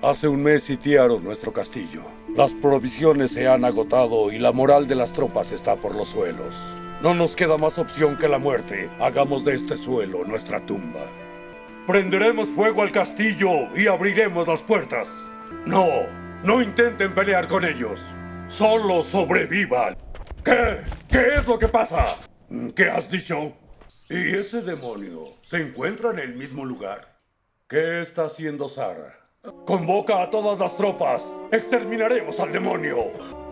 Hace un mes sitiaron nuestro castillo. Las provisiones se han agotado y la moral de las tropas está por los suelos. No nos queda más opción que la muerte. Hagamos de este suelo nuestra tumba. Prenderemos fuego al castillo y abriremos las puertas. No, no intenten pelear con ellos. Solo sobrevivan. ¿Qué? ¿Qué es lo que pasa? ¿Qué has dicho? ¿Y ese demonio se encuentra en el mismo lugar? ¿Qué está haciendo Sara? Convoca a todas las tropas. Exterminaremos al demonio.